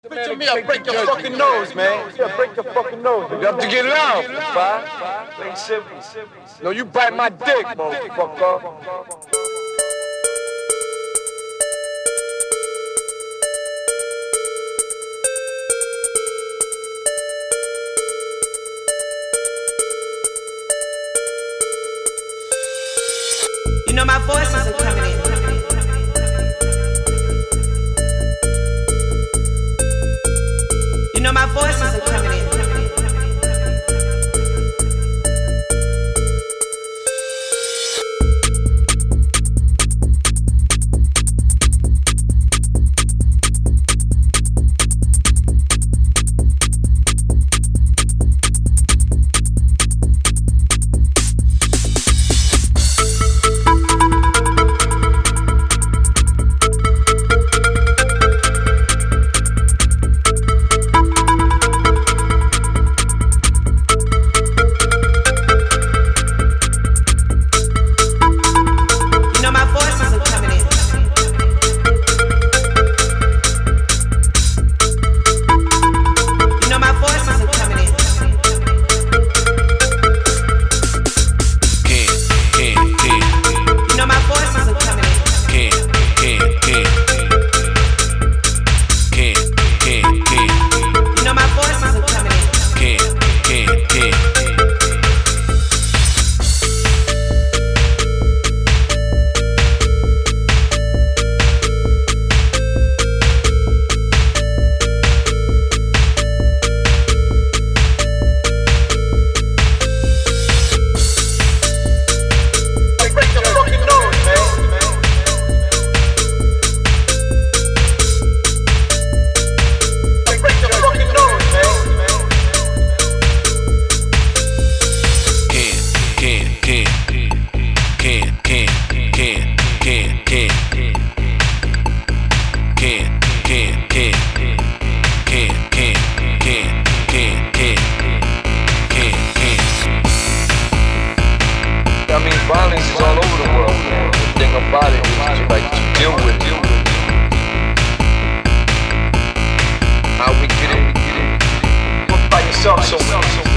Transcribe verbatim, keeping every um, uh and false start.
Picture me, I break your fucking nose, man. Yeah, break your fucking nose. You have to get loud, five. Plain simple. No, you bite my dick, motherfucker. You know my voice isn't coming in. You know my voice isn't coming in. I mean, violence is all over the world, man. The thing about it is that you like to deal with it. How we get it? Look by yourself so much.